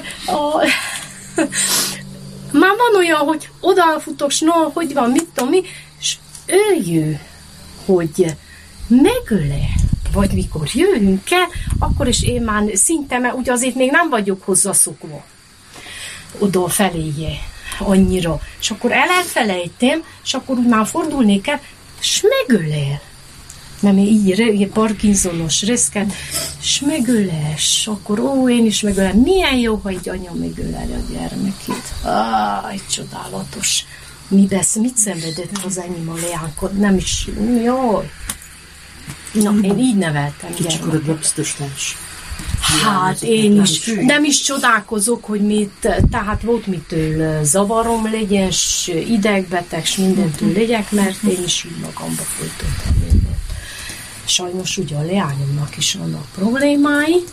már van olyan, hogy odafutok, és no, hogy van, mit tudom mi, és ő jön, hogy megöle, vagy mikor jövünk el, akkor is én már szinte, mert ugye azért még nem vagyok hozzászokva oda feléje annyira. És akkor elfelejtem, és akkor úgy már fordulnék el, és megölel. Mert így Parkinsonos reszket, és megölel, és akkor én is megölel. Milyen jó, ha egy anya megölel a gyermekét. Csodálatos. Mit szenvedett az enyém a leánkod? Nem is, jaj. Na, én így neveltem Kicsikorod biztos társ. Hát én is nem is csodálkozok, hogy tehát volt mitől zavarom legyen, s idegbeteg, s mindentől legyek, mert én is úgy magamba folytottam mindent. Sajnos ugye a leányomnak is vannak problémái,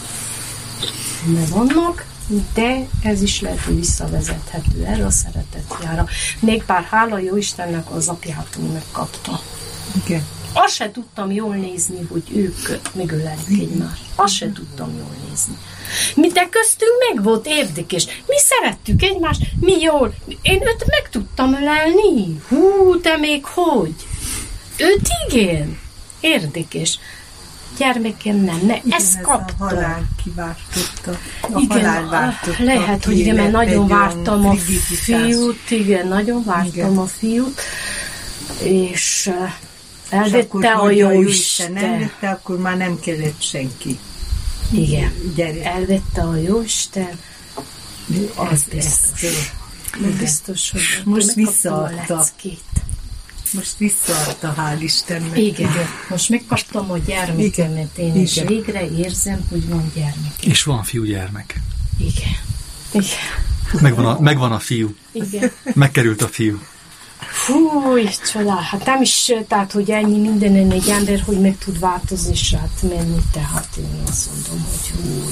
vannak, de ez is lehet, hogy visszavezethető erre a szeretetjára. Még pár hála jó Istennek az apjától megkapta. Igen. Azt se tudtam jól nézni, hogy ők megölelik egymást. Azt se tudtam jól nézni. De köztünk meg volt érdekes. Mi szerettük egymást, mi jól. Én őt meg tudtam ölelni. Hú, te még hogy? Őt igen. Érdekes. Gyermekem nem. Ne, ezt kaptam. A halál kiváltotta. Lehet, hogy igen, mert nagyon vártam a fiút. Igen, nagyon vártam a fiút. És elvette a Jóisten. Nem vette, akkor már nem kellett senki. Igen. Gyere. Elvette a Jóisten. Az biztos. Biztos, hogy most visszaadta. Most visszaadta, hál' Istennek. Igen. Most megkaptam a gyermekemet. Én is végre érzem, hogy van gyermek. És van fiúgyermek. Igen. Megvan a fiú. Igen. Megkerült a fiú. Fúj, csodál. Hát nem is, tehát, hogy ennyi mindenen egy ember, hogy meg tud változni, és hát menni, tehát én azt mondom, hogy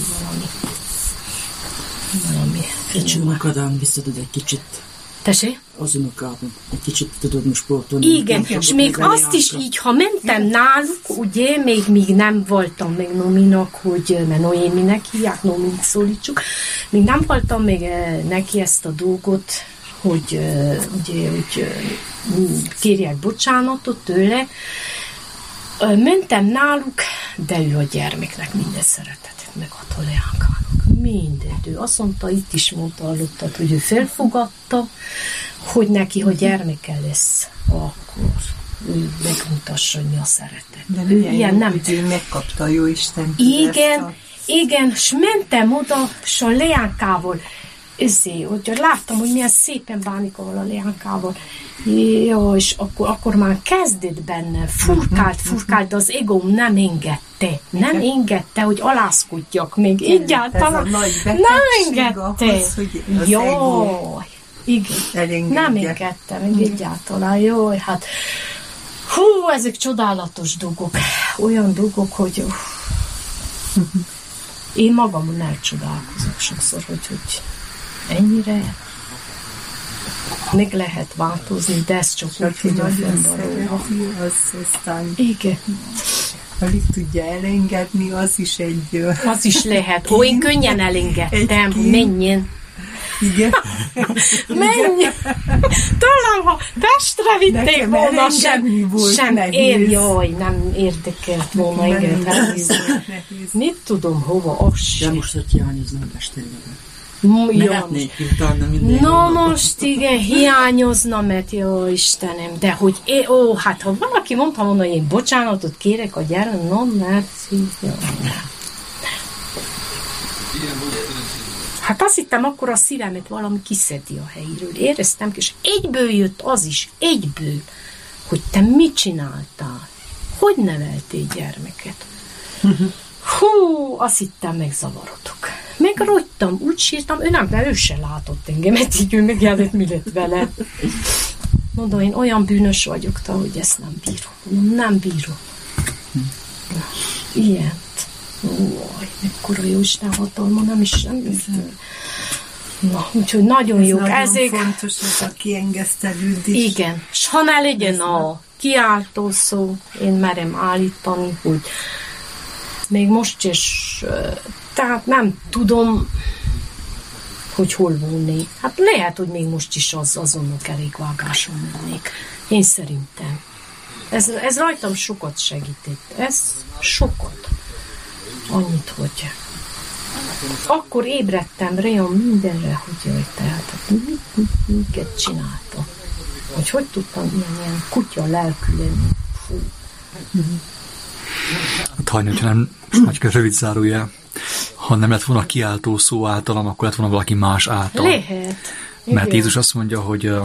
valami. Egy unokádán visszadod egy kicsit. Tessék? Az unokádán. Egy kicsit tudod most sportolni. Igen, és még azt is így, ha mentem náluk, ugye, még nem voltam meg Nominak, hogy, mert Noéminek hívják, Nomit szólítsuk, még nem voltam még neki ezt a dolgot, hogy ugye, hogy kérjek bocsánatot tőle. Mentem náluk, de ő a gyermeknek minden szeretetet megadta leánkának. Mindent. Ő azt mondta, itt is mondta, hallottad, hogy ő felfogadta, hogy neki, ha gyermeke lesz, akkor ő megmutassa, hogy mi a szeretet. De ő ilyen jó, nem. hogy ő megkapta a Jóisten. Igen, és mentem oda, és a leánkával, hogy láttam, hogy milyen szépen bánik a leánkával. Jó, és akkor már kezdett benne, furkált, de az egóm nem engedte, hogy alászkodjak még. Egyáltalán nem engedte. Jaj, igen, nem engedte még egyáltalán. Jaj, hát hú, ezek csodálatos dolgok. Olyan dolgok, hogy én magamon elcsodálkozok sokszor, hogy ennyire meg lehet változni, de ez csak úgy, hogy a fennvalóva. Aztán igen. alig tudja elengedni, az is egy... Az is lehet. Én könnyen elengedtem, menjen. Igen. Menjen. Talán, ha Pestre vitték volna, sem én, jaj, nem érdekelt volna, engem. Mit tudom, hova, az sem. De most, hogy hiányoznak Pestrében. Na most igen, hiányozna, mert jó Istenem, de hogy hát ha valaki mondta volna, hogy én bocsánatot kérek a gyermek, no, mert hát azt hittem, akkor a szívemet valami kiszedi a helyéről. Éreztem, és egyből jött az is, hogy te mit csináltál? Hogy neveltél gyermeket? Hú, azt hittem, megzavarodok. Megrogytam, úgy sírtam, ő se látott engemet, így ő megjárult, mi lett vele. Mondom, én olyan bűnös vagyok, hogy ezt nem bírom. Nem bírom. Ilyent. Mekkora Jóisten hatalma, nem is. Na, úgyhogy nagyon jó. Nagyon fontos ez a kiengesztelődés. Igen, és ha ne legyen a kiáltó szó, én merem állítani, hogy még most is, tehát nem tudom, hogy hol volnék. Hát lehet, hogy még most is azonnal kerékvágáson mennék. Én szerintem. Ez rajtam sokat segített. Ez sokat. Annyit, hogy akkor ébredtem rá mindenre, hogy jaj, tehát miket csináltam. Hogy tudtam ilyen kutya lelkű lenni. Fú. Hát hajni, hogyha nem, nagy rövid zárójel, ha nem lett volna kiáltó szó általam, akkor lett volna valaki más által. Lehet. Mert Jézus azt mondja,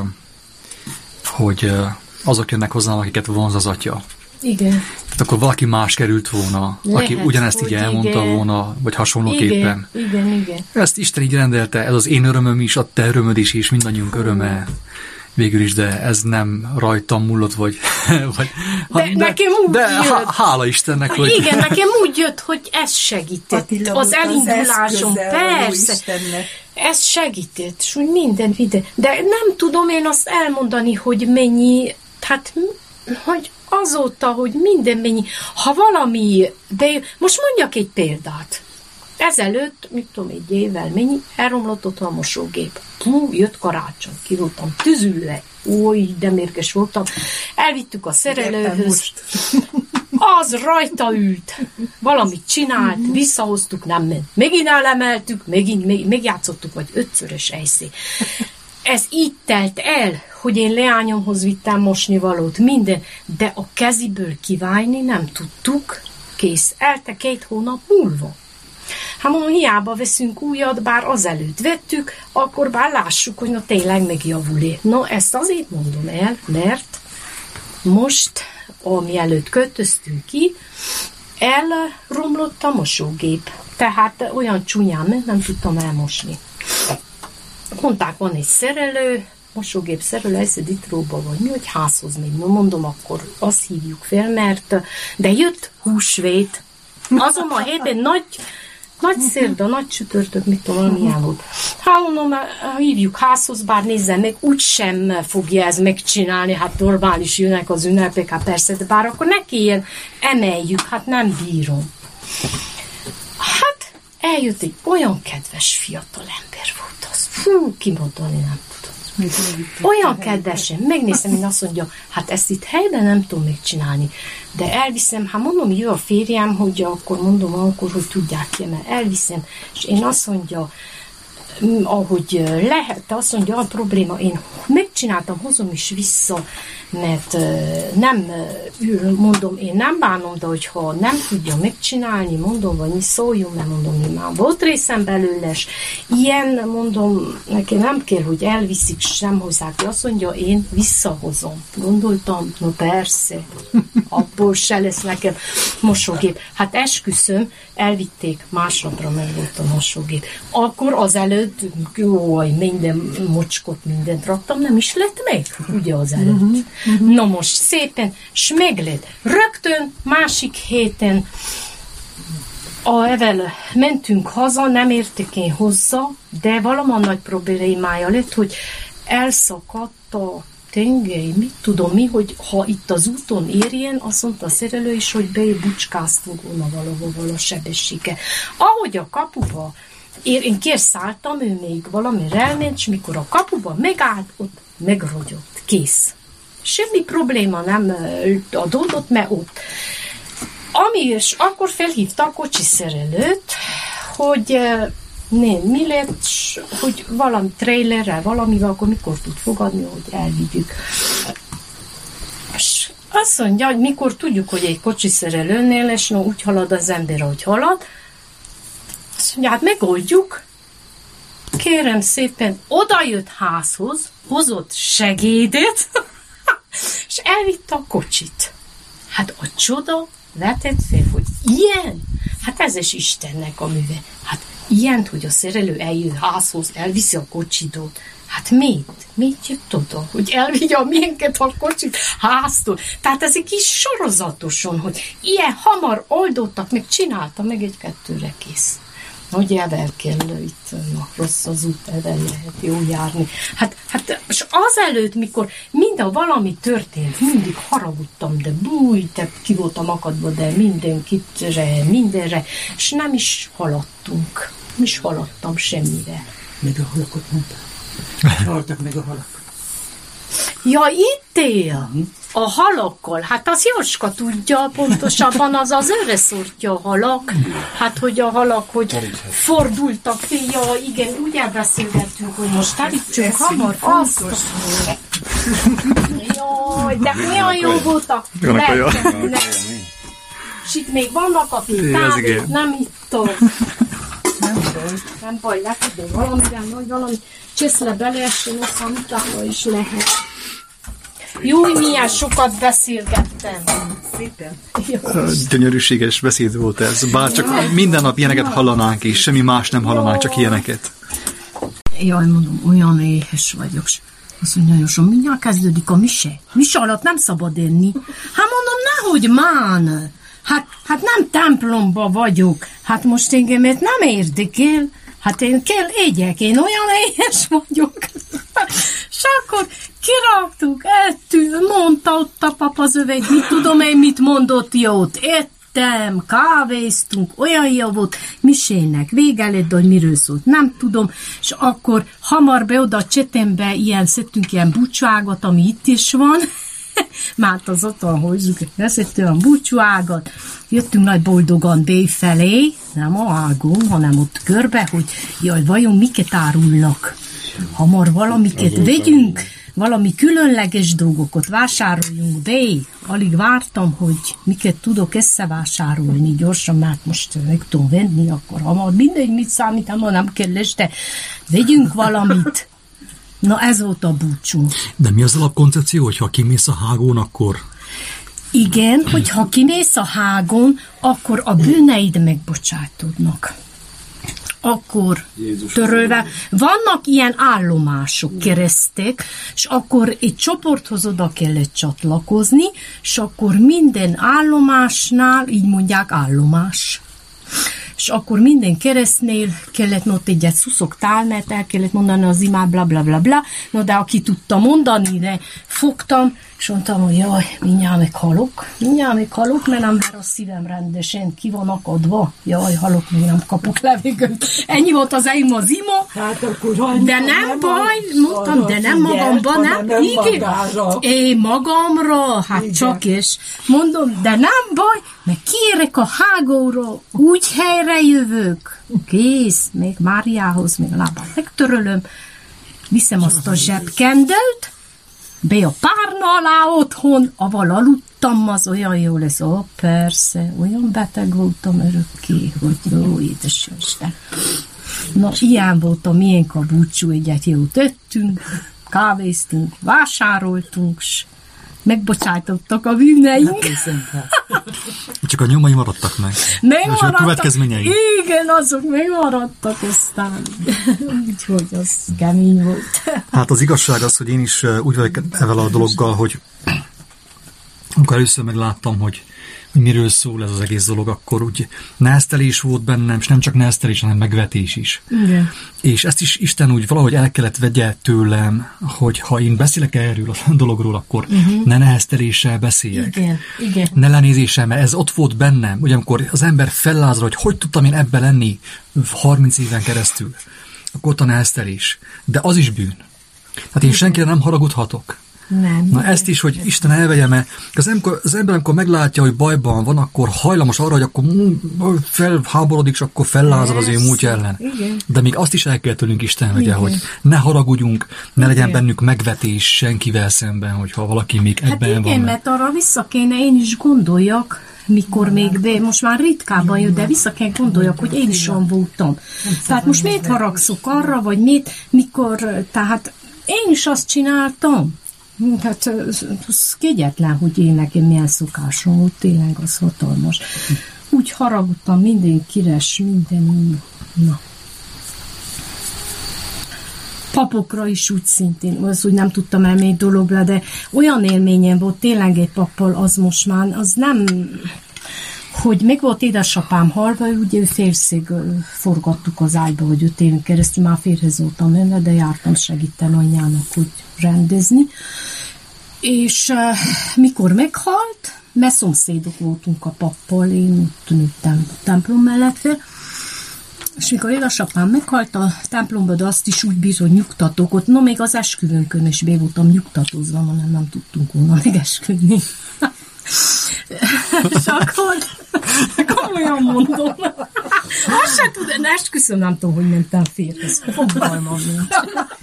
hogy azok jönnek hozzám, akiket vonz az Atya. Igen. Tehát akkor valaki más került volna, lehet, aki ugyanezt így elmondta volna, vagy hasonlóképpen. Igen. Ezt Isten így rendelte, ez az én örömöm is, a te örömöd is, és mindannyiunk öröme végül is, de ez nem rajtam múlott, vagy nekem úgy jött. Hála Istennek, hogy... Igen, nekem úgy jött, hogy ez segített. Attila az elindulásom, persze. Ez segített, és úgy minden. De nem tudom én azt elmondani, hogy mennyi, hát, hogy azóta, hogy minden mennyi, ha valami, de most mondjak egy példát. Ezelőtt, mit tudom, egy évvel mennyi, elromlott ott a mosógép. Jött karácsony, ki voltam tüzülve. Új, de mérges voltam. Elvittük a szerelőhöz. Az rajta ült. Valamit csinált, visszahoztuk, nem ment. Megint elemeltük, megjátszottuk, vagy 5-szörös ejszé. Ez így telt el, hogy én leányomhoz vittem mosnivalót, minden, de a keziből kiválni nem tudtuk. Kész. Elte 2 hónap múlva. Hát mondom, hiába veszünk újat, bár azelőtt vettük, akkor bár lássuk, hogy na tényleg megjavul-e. No, ezt azért mondom el, mert most, mielőtt költöztünk ki, elromlott a mosógép. Tehát olyan csúnyán nem tudtam elmosni. Mondták, van egy szerelő, mosógép szerelő, Eszeditróba vagy mi, hogy házhoz még. No, mondom, akkor azt hívjuk fel, mert de jött húsvét. Azon a héten nagy szerda, nagy csütörtök, mit tudom, milyen volt. Hát mondom, hívjuk házhoz, bár nézzem meg, úgysem fogja ez megcsinálni, hát normális jönnek az ünnepek, hát persze, de bár akkor ne kelljen emeljük, hát nem bírom. Hát eljött egy olyan kedves fiatal ember volt az. Fú, kimondani nem tudom. Olyan kedvesen, megnézem, én azt mondja, hát ezt itt helyben nem tudom megcsinálni, de elviszem, hát mondom, jó a férjem, hogy akkor mondom, akkor, hogy tudják ki, mert elviszem, és én azt mondja, ahogy lehet, azt mondja, a probléma, én megcsináltam, hozom is vissza, mert nem, mondom, én nem bánom, de hogyha nem tudja megcsinálni, mondom, vagy szóljon, mert mondom, én már volt részem belőle, ilyen, mondom, neki nem kell, hogy elviszik, sem hozzák, de azt mondja, én visszahozom. Gondoltam, no persze, abból se lesz nekem mosógép. Hát esküszöm, elvitték, másnapra meg volt a mosógép. Akkor azelőtt, jaj, minden mocskot, mindent raktam, nem is lett meg, ugye azelőtt. Na most szépen, s meglett. Rögtön másik héten evel mentünk haza, nem értek én hozzá, de valaman nagy problémája lett, hogy elszakadt a tengely, mit tudom mi, hogy ha itt az úton érjen, azt mondta a szerelő is, hogy bebucskáztunk volna valahol a sebessége. Ahogy a kapuba én kérszálltam, ő még valamire elment, és mikor a kapuba megállt, ott megrogyott. Kész. Semmi probléma nem adódott, mert ott. És akkor felhívta a kocsi szerelőt, hogy mi lett, hogy valami trailerrel, valamivel, akkor mikor tud fogadni, hogy elvigyük. És azt mondja, hogy mikor tudjuk, hogy egy kocsi szerelőnél, és no, úgy halad az ember, ahogy halad, azt mondja, hát megoldjuk. Kérem szépen, oda jött házhoz, hozott segédet, és elvitte a kocsit. Hát a csoda vetett fel, hogy ilyen? Hát ez is Istennek a műve. Hát ilyen, hogy a szerelő eljön házhoz, elviszi a kocsidót. Hát miért jött oda? Hogy elvigye a miénket a kocsit háztól. Tehát ez egy kis sorozatosan, hogy ilyen hamar oldottak, meg csinálta, meg 1-2-re kész. Hogy evel kell itt, rossz az út, evel lehet jó járni. Hát és azelőtt, mikor minden valami történt, mindig haragudtam, de te ki voltam akadva, de mindenre, és nem is haladtunk. Nem is haladtam semmire. Meg a halakot mondtál. Haltak meg a halak. Ja, itt él. A halakkal. Hát az Jóska tudja, pontosabban az őreszortja a halak. Hát, hogy a halak, hogy fordultak ki. Ja, igen, úgy elbeszélgettünk, hogy most terítsünk hamar azt. Jaj, de olyan jó voltak. És itt még vannak, akik távol, nem ittak. Nem baj, lehet, de valami csészle beleessen, aztán utána is lehet. Jó, milyen sokat beszélgettem. Szépen. Gyönyörűséges beszéd volt ez. Bár csak minden nap ilyeneket hallanánk, és semmi más nem hallanánk, csak ilyeneket. Jaj, mondom, olyan éhes vagyok. Azt mondja, Jósom, mindjárt kezdődik a mise. Mise alatt nem szabad enni. Hát mondom, nehogy mán. Hát nem templomba vagyok. Hát most engemet nem érdekel. Hát én kell égyek, én olyan éhes vagyok. És akkor kiraktuk, ettünk, mondta ott a papa zöveg, mit tudom én, mit mondott jót. Ettem, kávéztunk, olyan jó volt. Misének vége lett, hogy miről szólt, nem tudom. És akkor hamar be oda a csetembe szedtünk ilyen búcsúágat, ami itt is van. Már az otthon hozzuk, szedtünk a búcsúágat. Jöttünk nagy boldogan déjfelé, nem a ágon, hanem ott körbe, hogy jaj, vajon miket árulnak. Hamar valamiket vegyünk, valami különleges dolgokat vásároljunk be. Alig vártam, hogy miket tudok összevásárolni gyorsan, mert most meg tudom venni, akkor hamar mindegy, mit számítam, ha nem kell este. Vegyünk valamit. Na ez volt a búcsú. De mi az alapkoncepció, hogyha kimész a hágón, akkor... Igen, hogyha kimész a hágon, akkor a bűneid megbocsátódnak. Akkor törölve. Vannak ilyen állomások, keresztek, és akkor egy csoporthoz oda kellett csatlakozni, és akkor minden állomásnál, így mondják állomás. És akkor minden keresztnél kellett ott egyet szuszogtál, mert el kellett mondani az imát, bla bla bla bla. No, de aki tudta mondani, de fogtam, és mondtam, hogy jaj, mindjárt meghalok, mert nem ver a szívem rendesen, ki van akadva. Jaj, halok, még nem kapok levegőt. Ennyi volt az eim az ima. Hát akkor de nem baj, mondtam, de nem magamban, nem. Igen, én magamra, hát igen. Csak és mondom, de nem baj, mert kiérek a hágóról, úgy helyre jövök. Kész, még Máriához, még a lábát megtörölöm, viszem azt a zsebkendelt, be a párna alá otthon, aval aludtam, az olyan jó lesz. Ó, persze, olyan beteg voltam örökké, hogy jó, édes Isten. Na, ilyen volt a miénk a búcsú, egyet jót tettünk, kávéztunk, vásároltunk, s megbocsájtottak a bűneink. Csak a nyomai maradtak meg. És a következményei. Igen, azok megmaradtak aztán. Úgyhogy az kemény volt. Hát az igazság az, hogy én is úgy vagyok ezzel a dologgal, hogy amikor először megláttam, hogy miről szól ez az egész dolog, akkor úgy neheztelés volt bennem, és nem csak neheztelés, hanem megvetés is. Igen. És ezt is Isten úgy valahogy el kellett vegye tőlem, hogy ha én beszélek erről a dologról, akkor ne nehezteléssel beszéljek. Igen. Ne lenézéssel, mert ez ott volt bennem. Ugye amikor az ember fellázol, hogy tudtam én ebben lenni 30 éven keresztül, akkor ott a neheztelés. De az is bűn. Tehát én senkire nem haragudhatok. Nem. Na ezt is, hogy Isten elvegye, mert az ember, amikor meglátja, hogy bajban van, akkor hajlamos arra, hogy akkor felháborodik, és akkor fellázad az ő múltja ellen. Igen. De még azt is el kell tőlünk Isten vegye, hogy ne haragudjunk, ne legyen bennünk megvetés senkivel szemben, hogyha valaki még ebben igen, van. Mert arra vissza kéne én is gondoljak, mikor még most már ritkában jött, de vissza kell gondoljak, hogy én is olyan voltam. Tehát most miért haragszok arra, vagy mikor, tehát én is azt csináltam. Hát az kegyetlen, hogy én nekem milyen szokásom volt, tényleg az hatalmas. Úgy haragudtam mindenkire, minden. Na. Papokra is úgy szintén, az úgy nem tudtam elmény dologra, de olyan élményem volt tényleg egy pappal, az most már, az nem, hogy meg volt édesapám halva, ugye férszég forgattuk az ágyba, hogy 5 éven keresztül már férhez voltam önne, de jártam segíteni anyjának, hogy rendezni. És mikor meghalt, mert szomszédok voltunk a pappal, én ott nőttem a templom mellett fel, És mikor édesapám meghalt a templomba, de azt is úgy bizony nyugtatók ott. No, még az esküvőnkön is be voltam nyugtatózva, hanem nem tudtunk volna megesküdni. És akkor komolyan mondom. Azt se tudom, esküszöm, nem tudom, hogy mentem férhez. Fogalmam nincs.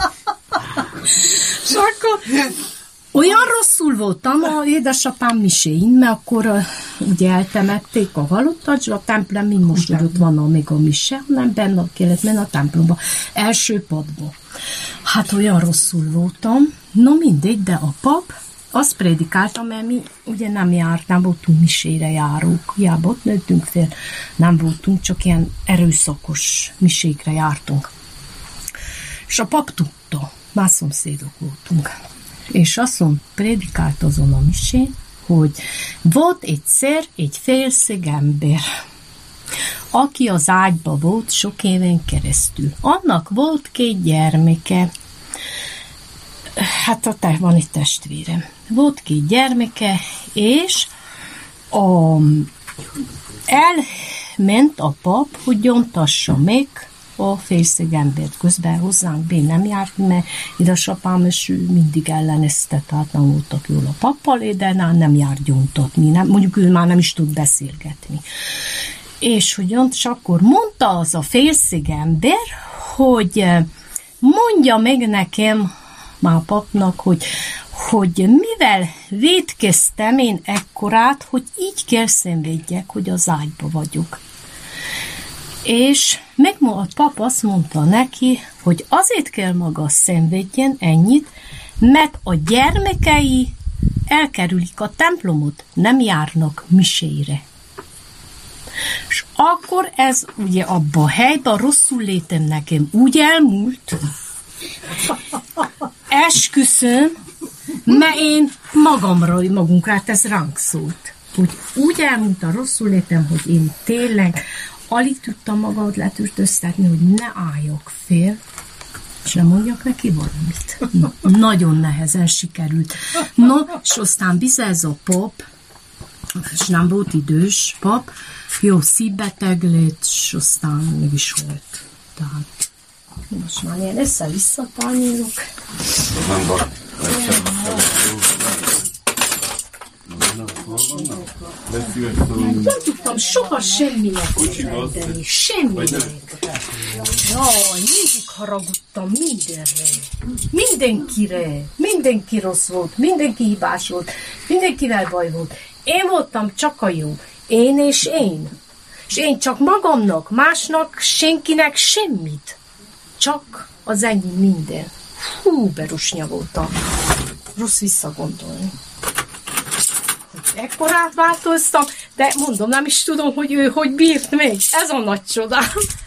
És akkor olyan rosszul voltam a édesapám miséin, mert akkor ugye eltemették a halottat, és a templom mind most, hogy ott van még a mise, hanem benne kellett menni a templomba, első padba. Hát olyan rosszul voltam, no mindegy, de a pap azt prédikálta, mert mi ugye nem voltunk misére járók, hiába ott nőttünk fél, nem voltunk, csak ilyen erőszakos misékre jártunk. És a pap tudta, már szomszédok voltunk. És azt mondta, prédikált azon a misén, hogy volt egyszer egy félszeg ember, aki az ágyba volt sok éven keresztül. Annak volt 2 gyermeke, hát van egy testvérem. Volt 2 gyermeke, és elment a pap, hogy gyóntassa meg a félszeg embert. Közben hozzánk bé nem járt, mert édesapám és ő mindig ellenezte, tehát nem voltak jól a pappal, de nem járt gyóntatni. Mondjuk ő már nem is tud beszélgetni. És hogy és akkor mondta az a félszeg ember, hogy mondja meg nekem, már a papnak, hogy mivel vétkeztem én ekkorát, hogy így kell szenvedjek, hogy az ágyba vagyok. És a pap azt mondta neki, hogy azért kell maga szenvedjen ennyit, mert a gyermekei elkerülik a templomot, nem járnak misére. És akkor ez ugye abban a helyben rosszul létem nekem úgy elmúlt, esküszöm, mert én magunkra, hát ez ránk szólt. Úgy elmúlt a rosszul létem, hogy én tényleg alig tudtam magamat letürtöztetni, hogy ne álljak fél, és nem mondjak neki valamit. Nagyon nehezen sikerült. No, és aztán vissza ez a pap, és nem volt idős pap, jó szívbeteg lett, és aztán meg is volt. Tehát most már ilyen össze-vissza tányérok. Nem baj. Nem tudtam soha semminek jelenteni. Semminek. Jaj, mindig haragudtam mindenre. Mindenkire. Mindenki rossz volt, mindenki hibás volt, mindenkivel baj volt. Én voltam csak a jó. Én és én. És én csak magamnak, másnak, senkinek semmit. Csak az enyém minden. Hú, berusnya voltam. Rossz visszagondolni. Ekkor átváltoztam, de mondom, nem is tudom, hogy ő hogy bírt még. Ez a nagy csodám.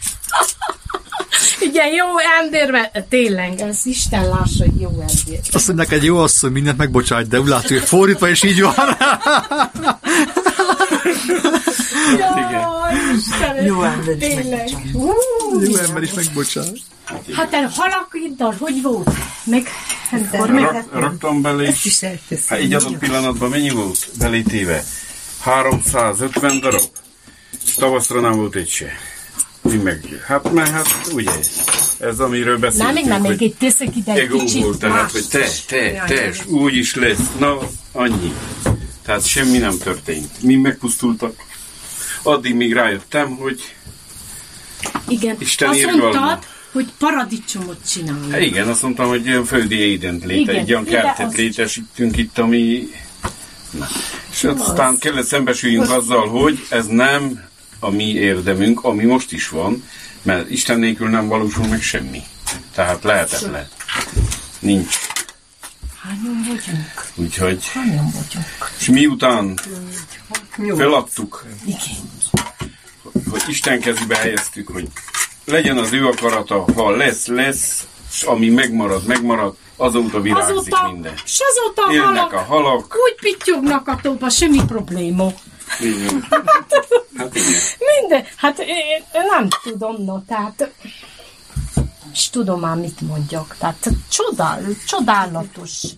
Igen, jó ember, mert tényleg, ez Isten lássa, hogy jó ember. Azt mondják, egy jó asszony mindent megbocsájt, de úgy látja, hogy fordítva is így van. Jaj, Istenem, jó ember is tényleg. Jó ember is megbocsájt. Hát halakiddal, hogy volt? Raktam belé, hát így adott pillanatban mennyi volt belé téve? 350 darab. Tavaszra nem volt egy se. Hát ugye, ez amiről beszéltünk, nem, még itt teszek ide egy kicsit volt, tehát, hogy te, úgy is lesz, na, annyi. Tehát semmi nem történt. Mi megpusztultak. Addig még rájöttem, hogy igen, Isten azt irgalma. mondtad, hogy paradicsomot csinálunk. Hát igen, azt mondtam, hogy ilyen földi édent egy olyan kertet létesítünk itt, ami... Na. És aztán kellett szembesüljünk azzal, hogy ez nem a mi érdemünk, ami most is van, mert Isten nélkül nem valósul meg semmi. Tehát lehetetlen. Nincs. Hányan vagyunk? Úgyhogy... Hányan vagyunk? És miután feladtuk, hogy Isten kezébe helyeztük, hogy legyen az ő akarata, ha lesz, és ami megmarad, azóta virágzik minden. És azóta élnek a halak. Úgy pittyognak a tóba, semmi probléma. Igen. Hát igen. Minden. Hát én nem tudom, no, tehát és tudom már mit mondjak. Tehát csodálatos.